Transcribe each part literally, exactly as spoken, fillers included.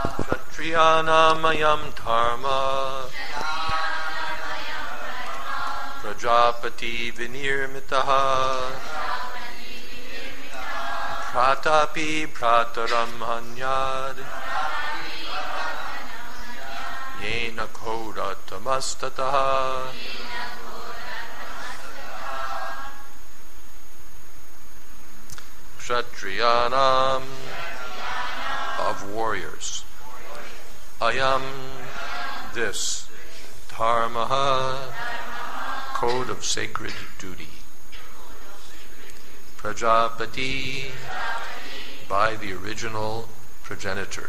Kshatriyanamayam dharma Prajapati vinirmitaha Pratapi prataram hanyad Yena koda tamastataha Kshatriyanam of warriors. Ayam, this, dharmaha, code of sacred duty. Prajapati, by the original progenitor,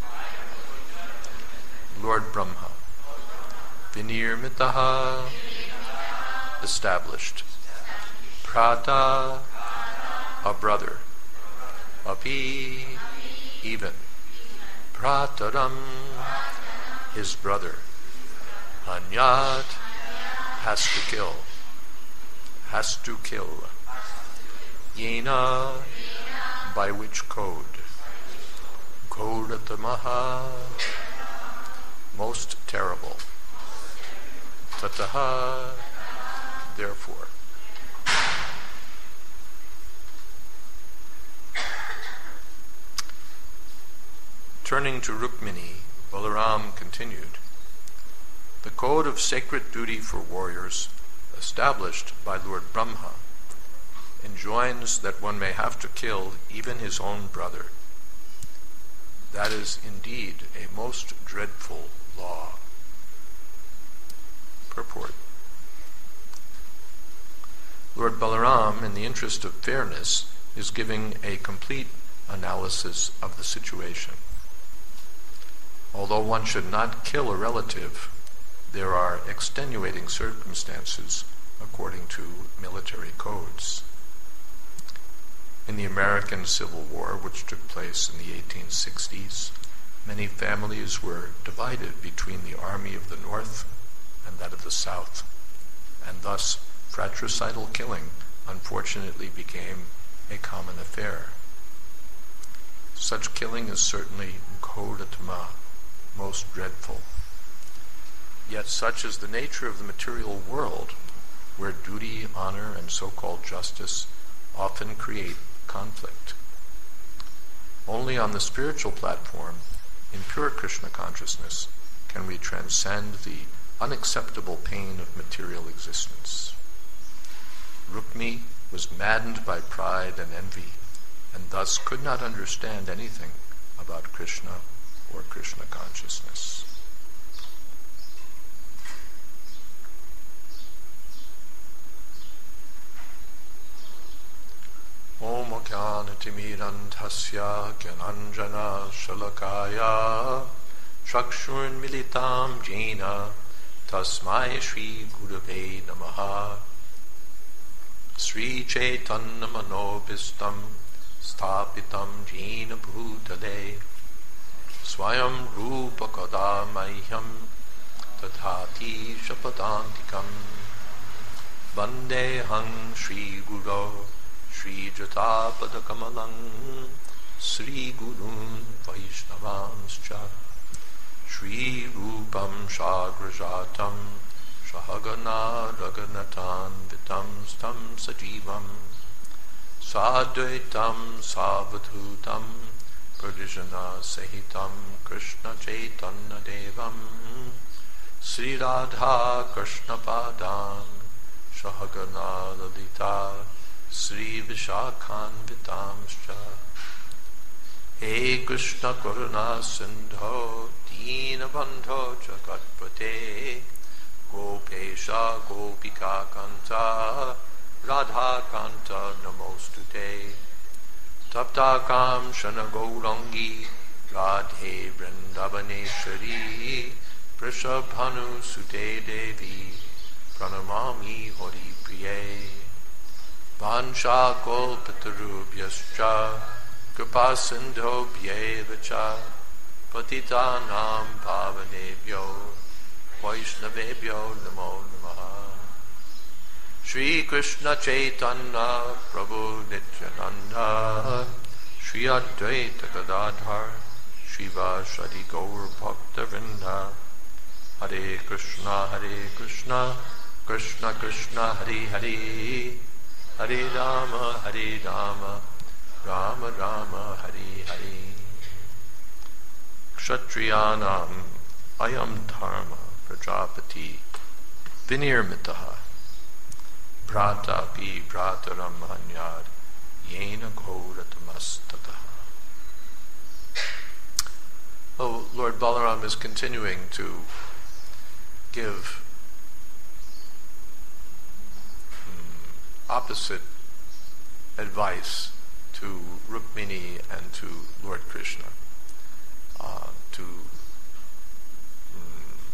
Lord Brahma. Vinirmitaha, established. Prata, a brother. Api, even. Prataram, his brother. Anyat, has to kill. Has to kill. Yena, by which code? Kodatamaha, most terrible. Tataha, therefore. Turning to Rukmini, Balaram continued, the code of sacred duty for warriors, established by Lord Brahma, enjoins that one may have to kill even his own brother. That is indeed a most dreadful law. Purport. Lord Balaram, in the interest of fairness, is giving a complete analysis of the situation. Although one should not kill a relative, there are extenuating circumstances according to military codes. In the American Civil War, which took place in the eighteen sixties, many families were divided between the Army of the North and that of the South, and thus fratricidal killing unfortunately became a common affair. Such killing is certainly kodatama, most dreadful. Yet such is the nature of the material world, where duty, honor, and so-called justice often create conflict. Only on the spiritual platform, in pure Krishna consciousness, can we transcend the unacceptable pain of material existence. Rukmi was maddened by pride and envy, and thus could not understand anything about Krishna or Krishna consciousness. Om Jnanatimirandhasya Gyananjana Shalakaya Chakshurn Militam Jena Tasmai Shri Gurave Namaha Sri Chaitanya Manobhistam Sthapitam Jena Bhutale Swayam Rupa Kada Mahyam Tathati Shapadantikam Vandehang Shri Guru Shri Jatapada Kamalang Sri Gurun Vaishnavanscha Shri Rupam Shagrajatam Shahagana Raganatan Vitam Stam Sajivam Sadvaitam Savadhutam Pradijana Sahitam Krishna Chaitanya Devam Sri Radha Krishna Padan Shahagana Lalita Sri Vishakhan Vitamscha He Krishna Karuna Sindho Dina Bandho Jagatpate Gopesha Gopika Kanta Radha Kanta Namostute Taptakam Shana Gaurangi Radhe Vrindavaneshwari Prishabhanu Sute Devi Pranamami Hori Priye Vansha Kolpatarubhyascha Kripasindho Bhyevacha Patitanam Pavanebhyo Vaishnavebhyo Namo Namaha Shri Krishna Chaitanya Prabhu Nityananda Shri Advaita Gadadhar Shiva Shadi Gaur Bhakta Vrinda. Hare Krishna, Hare Krishna, Krishna Krishna, Hare Hare, Hare Rama, Hare Rama, Rama Rama, Hare Hare. Kshatriyanam ayam dharma prajapati vinirmitaha brata pi brataram anyad yena ghoratamastataha. Oh, Lord Balaram is continuing to give hmm, opposite advice to Rukmini and to Lord Krishna. Uh, to hmm,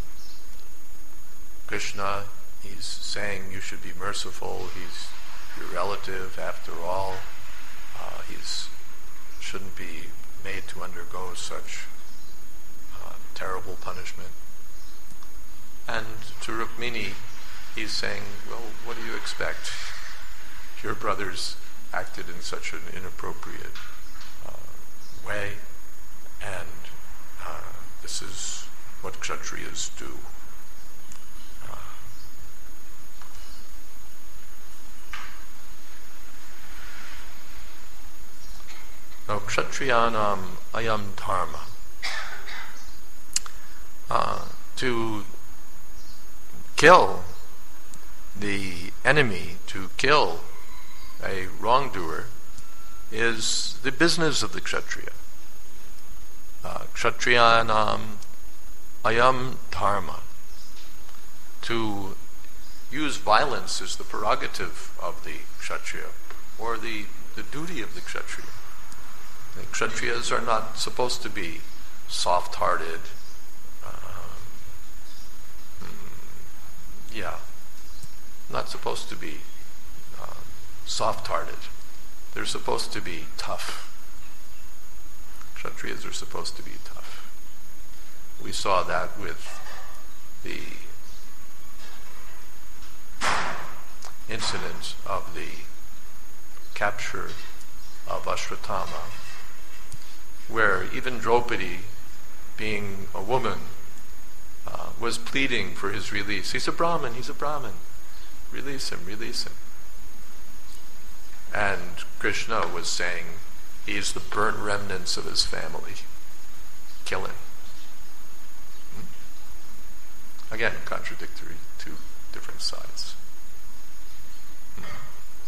Krishna, he's saying you should be merciful. He's your relative after all. Uh, he's shouldn't be made to undergo such uh, terrible punishment. And to Rukmini, he's saying, well, what do you expect? Your brothers acted in such an inappropriate uh, way, and uh, this is what Kshatriyas do. Uh, now, Kshatriyanam ayam dharma. Uh, to kill the enemy, to kill a wrongdoer, is the business of the Kshatriya. Uh, Kshatriyanam ayam dharma. To use violence is the prerogative of the Kshatriya, or the, the duty of the Kshatriya. The Kshatriyas are not supposed to be soft-hearted, Yeah, not supposed to be uh, soft-hearted. They're supposed to be tough. Kshatriyas are supposed to be tough. We saw that with the incident of the capture of Ashwatthama, where even Draupadi, being a woman, Uh, was pleading for his release. He's a Brahmin, he's a Brahmin. Release him, release him. And Krishna was saying, he is the burnt remnants of his family. Kill him. Hmm? Again, contradictory, two different sides. Hmm.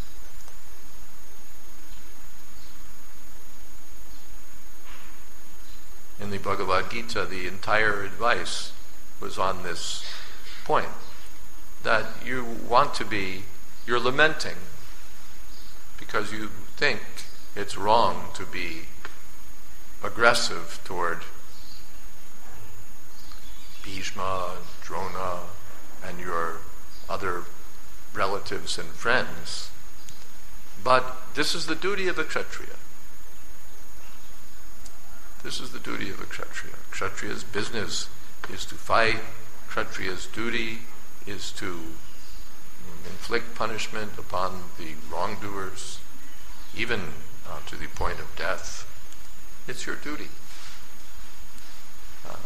In the Bhagavad Gita, the entire advice was on this point, that you want to be, you're lamenting because you think it's wrong to be aggressive toward Bhishma, Drona, and your other relatives and friends. But this is the duty of a Kshatriya. This is the duty of a Kshatriya. Kshatriya's business is to fight. Kshatriya's duty is to inflict punishment upon the wrongdoers, even uh, to the point of death. It's your duty. Uh,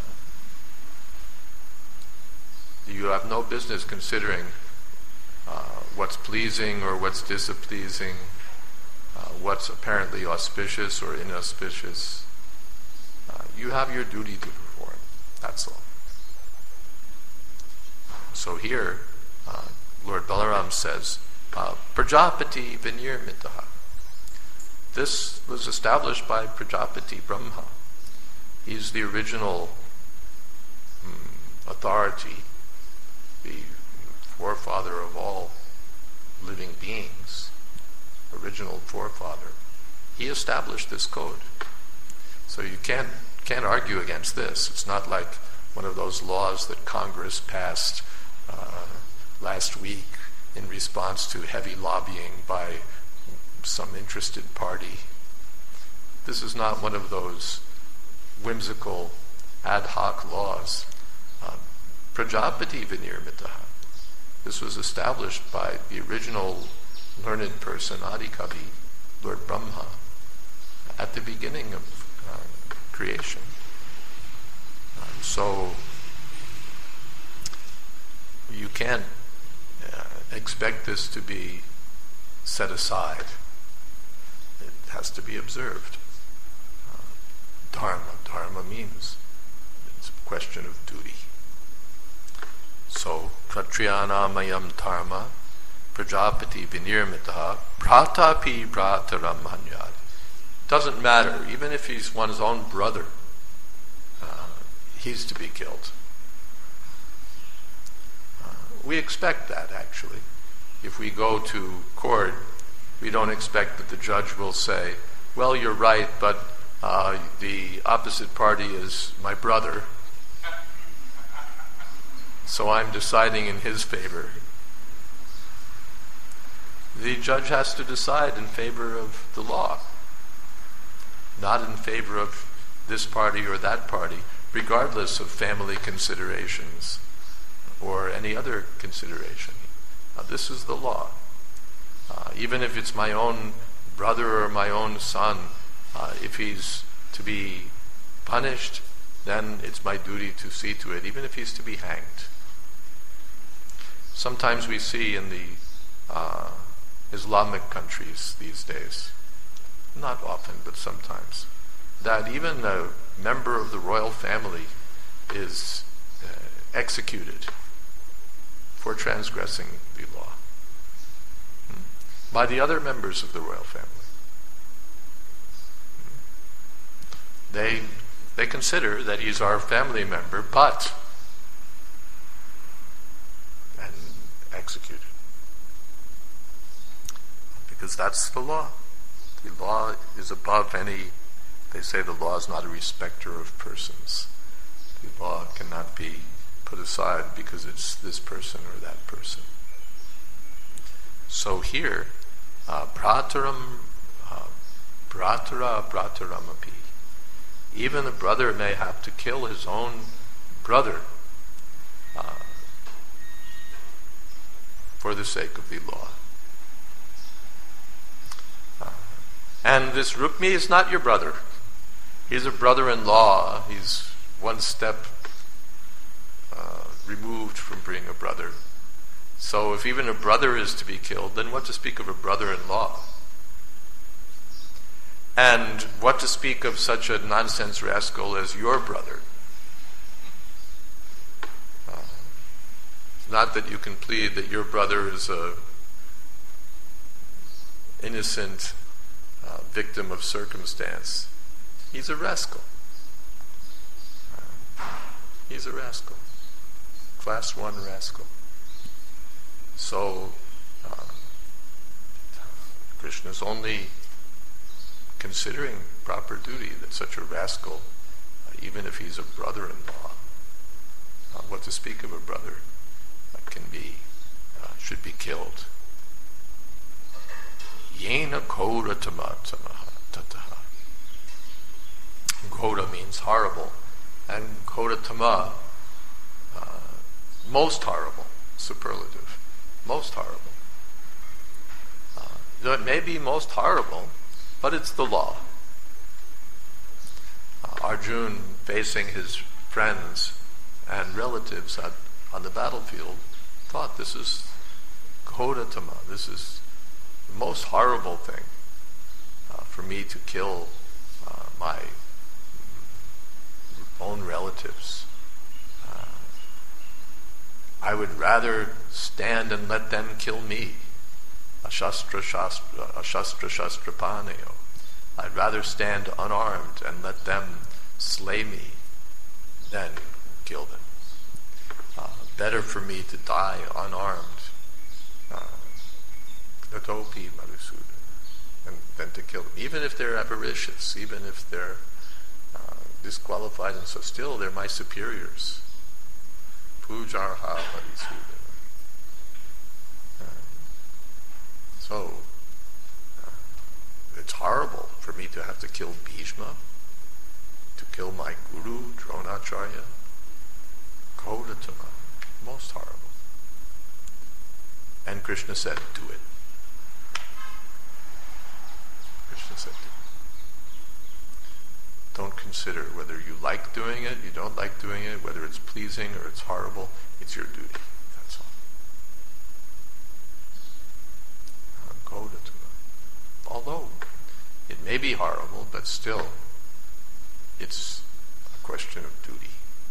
you have no business considering uh, what's pleasing or what's displeasing, uh, what's apparently auspicious or inauspicious. Uh, you have your duty to perform. That's all. So here, uh, Lord Balaram says, uh, Prajapati Vinirmitaha. This was established by Prajapati Brahma. He's the original um, authority, the forefather of all living beings, original forefather. He established this code. So you can't can't argue against this. It's not like one of those laws that Congress passed uh, last week in response to heavy lobbying by some interested party. This is not one of those whimsical ad hoc laws. Uh, Prajapati Vinirmitaha. This was established by the original learned person, Adi Kavi, Lord Brahma, at the beginning of uh, creation. Um, so you can't uh, expect this to be set aside. It has to be observed. Uh, dharma, dharma means it's a question of duty. So, Kshatriyanamayam dharma, Prajapati vinirmitaha, Pratapi brataram hanyad. Doesn't matter, even if he's one's own brother, uh, he's to be killed. Uh, we expect that, actually. If we go to court, we don't expect that the judge will say, well, you're right, but uh, the opposite party is my brother, so I'm deciding in his favor. The judge has to decide in favor of the law, not in favor of this party or that party, regardless of family considerations or any other consideration. Now, this is the law. Uh, even if it's my own brother or my own son, uh, if he's to be punished, then it's my duty to see to it, even if he's to be hanged. Sometimes we see in the uh, Islamic countries these days, not often, but sometimes, that even a member of the royal family is uh, executed for transgressing the law hmm? by the other members of the royal family. Hmm? They, they consider that he's our family member, but executed. Because that's the law. The law is above any, they say the law is not a respecter of persons. The law cannot be put aside because it's this person or that person. So here, uh, brataram, uh, bratara brataramapi. Even a brother may have to kill his own brother uh, for the sake of the law. Uh, and this Rukmi is not your brother. He's a brother-in-law. He's one step uh, removed from being a brother. So if even a brother is to be killed, then what to speak of a brother-in-law? And what to speak of such a nonsense rascal as your brother? Not that you can plead that your brother is a innocent uh, victim of circumstance. He's a rascal. Uh, he's a rascal. Class one rascal. So, uh, Krishna's only considering proper duty that such a rascal, uh, even if he's a brother-in-law, uh, what to speak of a brother, can be, uh, should be killed. Yena koda tamatamaha tataha. Koda means horrible, and koda tama, uh, most horrible, superlative, most horrible. Uh, though it may be most horrible, but it's the law. Uh, Arjun, facing his friends and relatives at, on the battlefield, thought this is kodatama, this is the most horrible thing uh, for me to kill uh, my own relatives. Uh, I would rather stand and let them kill me. Ashastra shastra, ashastra shastra paneyo. I'd rather stand unarmed and let them slay me than kill them. Uh, better for me to die unarmed, natopi madhusudan, than, than to kill them. Even if they're avaricious, even if they're uh, disqualified, and so still they're my superiors. Pujarha madhusudan. Uh, so, uh, it's horrible for me to have to kill Bhishma, to kill my guru, Dronacharya. Kodatama, most horrible. And Krishna said, do it. Krishna said, Don't consider whether you like doing it, you don't like doing it, whether it's pleasing or it's horrible. It's your duty. That's all. Go to Although it may be horrible, but still, it's a question of duty.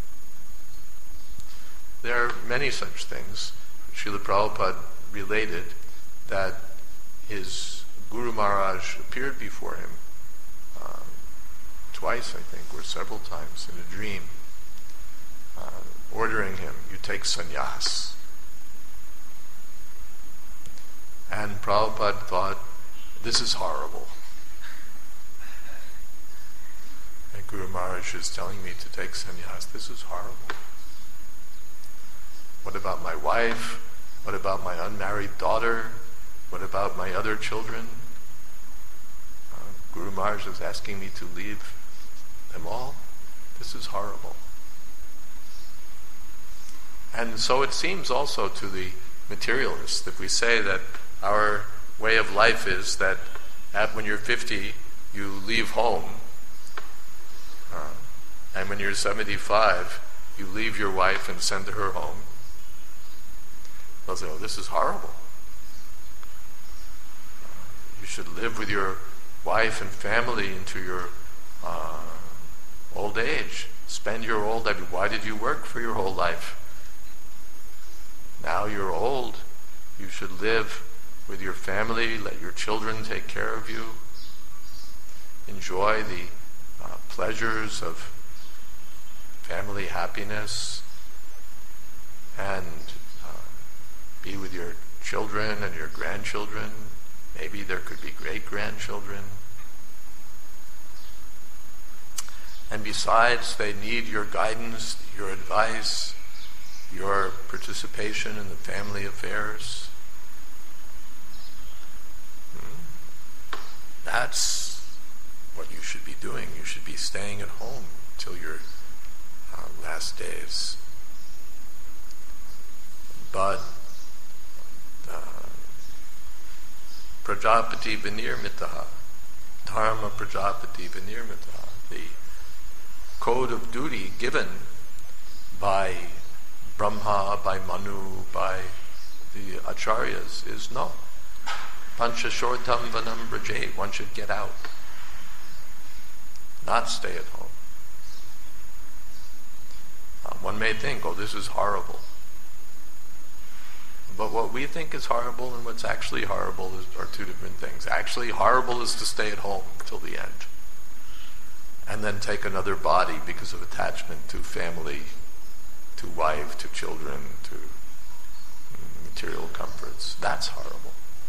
There are many such things. Srila Prabhupada related that his Guru Maharaj appeared before him uh, twice, I think, or several times in a dream, uh, ordering him, you take sannyas. And Prabhupada thought, this is horrible. And Guru Maharaj is telling me to take sannyas. This is horrible. What about my wife? What about my unmarried daughter? What about my other children? Uh, Guru Maharaj is asking me to leave them all. This is horrible. And so it seems also to the materialists, if we say that our way of life is that at, when you're fifty, you leave home, uh, and when you're seventy-five, you leave your wife and send her home. They'll say, oh, this is horrible. Uh, you should live with your wife and family into your uh, old age. Spend your old life. Why did you work for your whole life? Now you're old. You should live with your family. Let your children take care of you. Enjoy the uh, pleasures of family happiness. And be with your children and your grandchildren. Maybe there could be great-grandchildren. And besides, they need your guidance, your advice, your participation in the family affairs. Hmm? That's what you should be doing. You should be staying at home till your uh, last days. But Uh, Prajapati Vinirmitaha, Dharma Prajapati Vinirmitaha, the code of duty given by Brahma, by Manu, by the Acharyas is no. Panchashortam Vanam Braje, one should get out, not stay at home. Uh, one may think, oh, this is horrible. But what we think is horrible and what's actually horrible is, are two different things. Actually, horrible is to stay at home till the end. And then take another body because of attachment to family, to wife, to children, to material comforts. That's horrible.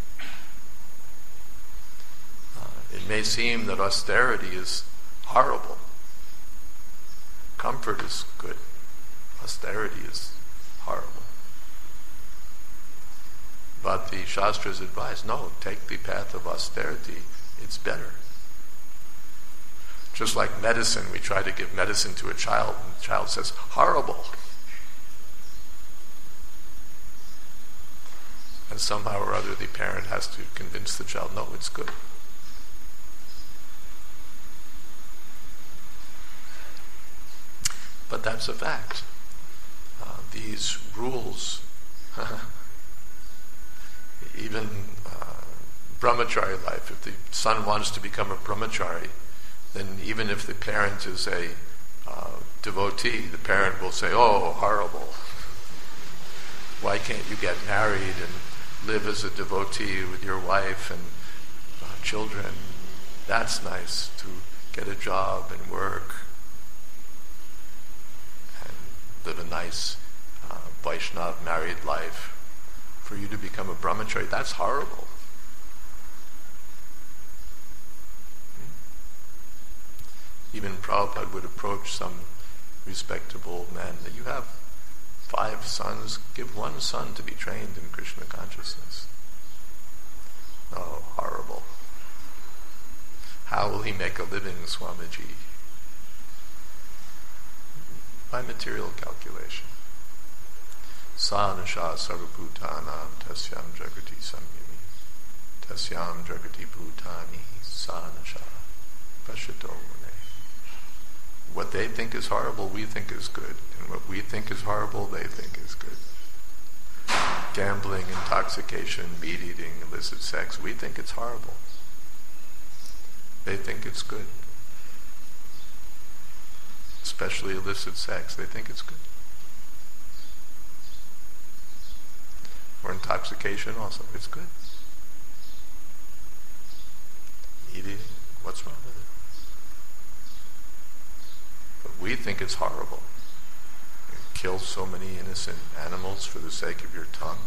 Uh, it may seem that austerity is horrible. Comfort is good. Austerity is horrible. But the Shastras advise, no, take the path of austerity. It's better. Just like medicine, we try to give medicine to a child, and the child says, horrible. And somehow or other the parent has to convince the child, no, it's good. But that's a fact. Uh, these rules, even uh, brahmachari life, if the son wants to become a brahmachari, then even if the parent is a uh, devotee, the parent will say, oh, horrible. Why can't you get married and live as a devotee with your wife and uh, children? That's nice, to get a job and work and live a nice uh, Vaishnav married life. For you to become a brahmachari, that's horrible. Even Prabhupada would approach some respectable men that you have five sons, give one son to be trained in Krishna consciousness. Oh, horrible. How will he make a living, Swamiji? By material calculation. Sanasha sarvabhutanam tasyam jagati samyami tasyam jagati bhutani sanasha pashato mune. What they think is horrible, we think is good. And what we think is horrible, they think is good. Gambling, intoxication, meat eating, illicit sex, we think it's horrible. They think it's good. Especially illicit sex, they think it's good. Or intoxication also, it's good. Meat eating, what's wrong with it? But we think it's horrible. You kill so many innocent animals for the sake of your tongue.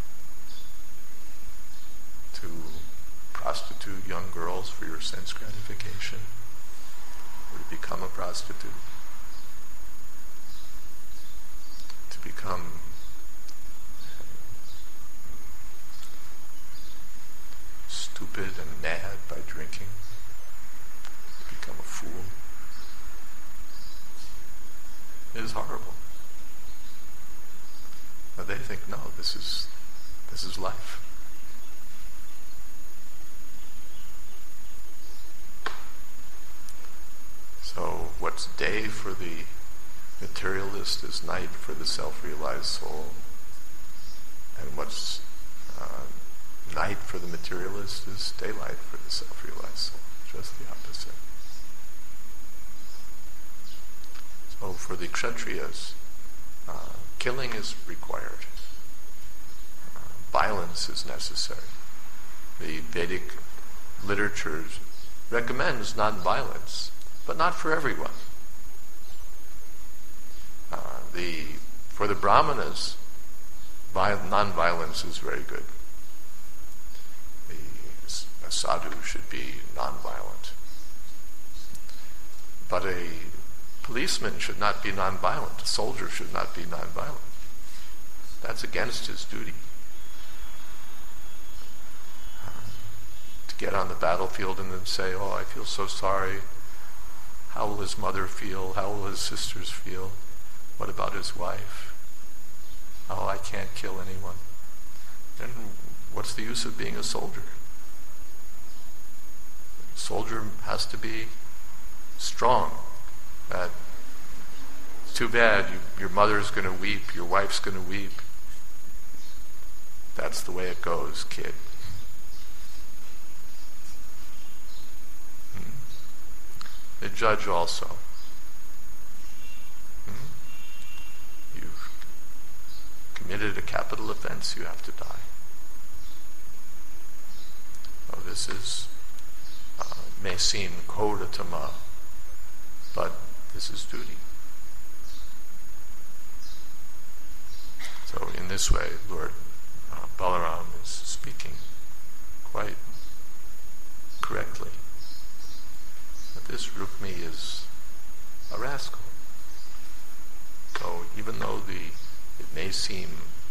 To prostitute young girls for your sense gratification. Or to become a prostitute. To become stupid and mad by drinking. To become a fool. It is horrible. But they think, no, this is this is life. So what's day for the materialist is night for the self-realized soul. And what's uh, night for the materialist is daylight for the self-realized soul. Just the opposite. So for the Kshatriyas, uh, killing is required. Uh, violence is necessary. The Vedic literature recommends non-violence, but not for everyone. Uh, the for the Brahmanas, vi- non-violence is very good. The a sadhu should be non-violent, but a policeman should not be non-violent. A soldier should not be non-violent. That's against his duty. Uh, to get on the battlefield and then say, "Oh, I feel so sorry. How will his mother feel? How will his sisters feel? What about his wife? Oh, I can't kill anyone." Then what's the use of being a soldier? A soldier has to be strong. That it's too bad, you, your mother's going to weep, your wife's going to weep. That's the way it goes, kid. Hmm. The judge also. Hmm. You've committed a capital offense, you have to die. Oh, this is uh, may seem kodatama, but this is duty. So in this way, Lord uh, Balaram is speaking quite correctly. But this Rukmi is a rascal. So even though the it may seem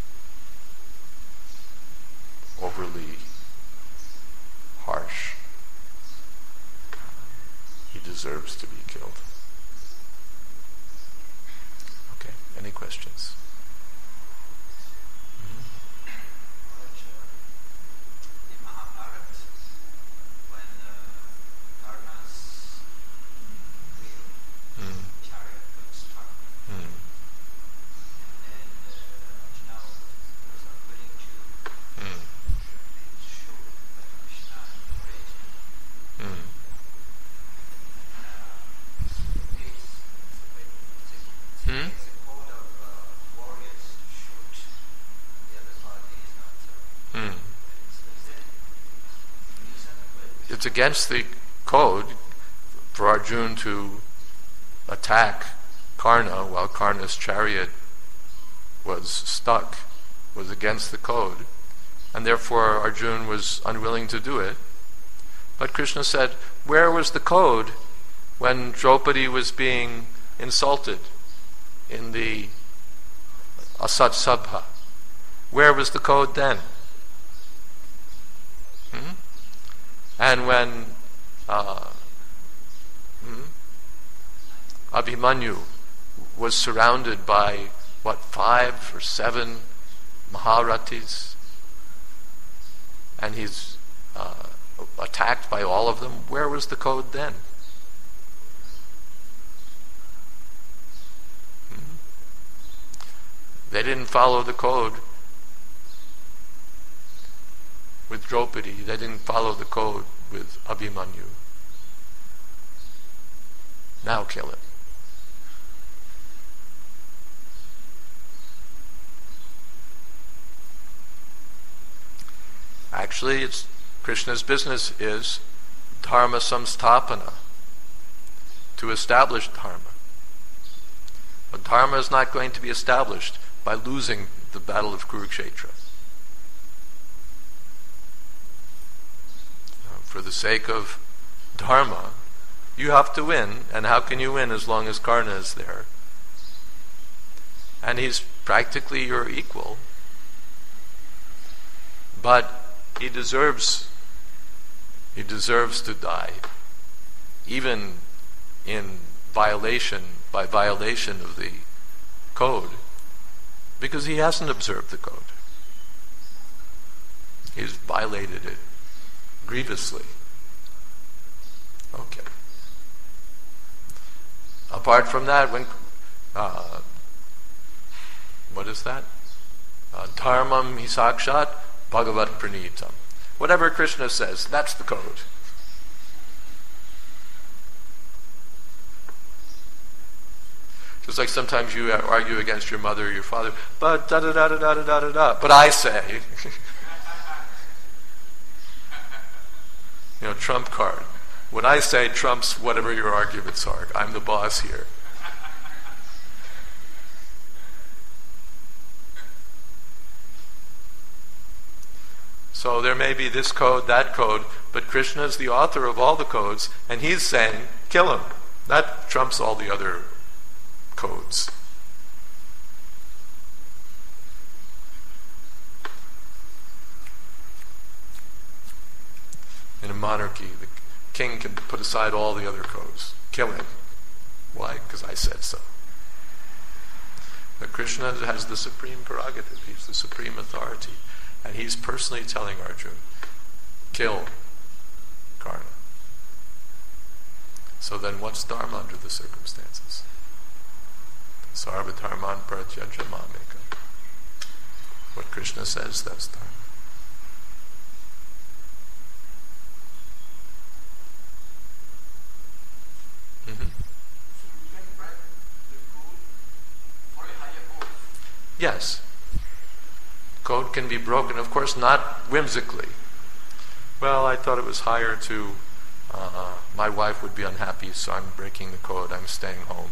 overly harsh, he deserves to be killed. Okay, any questions? Mm-hmm. In Mahabharata, when uh, Karna's wheel Mm. chariot got struck, Mm. and uh, Arjuna was not willing to Mm. shoot that Krishna encouraged him. Mm. Hmm? It's a code of uh, warriors to shoot the other party is not so. Mm. Is it reason? It's against the code for Arjuna to attack Karna while Karna's chariot was stuck, was against the code, and therefore Arjuna was unwilling to do it. But Krishna said, where was the code when Draupadi was being insulted in the Asat Sabha? Where was the code then? Hmm? And when uh, hmm, Abhimanyu was surrounded by, what, five or seven Maharathis, and he's uh, attacked by all of them, where was the code then? They didn't follow the code with Draupadi. They didn't follow the code with Abhimanyu. Now kill it. Actually, it's Krishna's business is dharma samstapana, to establish dharma. But dharma is not going to be established by losing the battle of Kurukshetra. For the sake of dharma, you have to win, and how can you win as long as Karna is there? And he's practically your equal, but he deserves he deserves to die, even in violation by violation of the code, because he hasn't observed the code. He's violated it grievously. Okay. Apart from that, when uh, what is that? Uh, Dharmam hi sakshat bhagavat pranitam. Whatever Krishna says, that's the code. Just like sometimes you argue against your mother or your father, but da da da da da da da da. But I say, you know, trump card. What I say trumps whatever your arguments are. I'm the boss here. So there may be this code, that code, but Krishna is the author of all the codes, and he's saying, kill him. That trumps all the other codes. In a monarchy, the king can put aside all the other codes. Kill him. Why? Because I said so. But Krishna has the supreme prerogative. He's the supreme authority. And he's personally telling Arjuna, kill Karna. So then what's dharma under the circumstances? Sarva dharman pratyajya mameka. What Krishna says, that's dharma. Mm-hmm. Yes. Code can be broken, of course, not whimsically. Well, I thought it was higher to, uh, my wife would be unhappy, so I'm breaking the code, I'm staying home.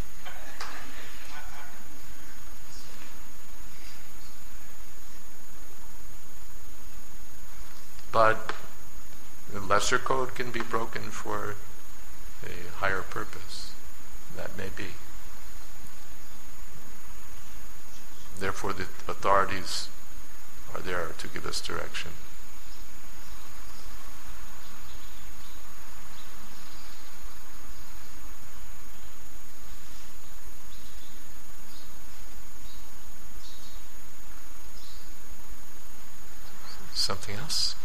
But the lesser code can be broken for a higher purpose. That may be. Therefore, the authorities are there to give us direction. Something else?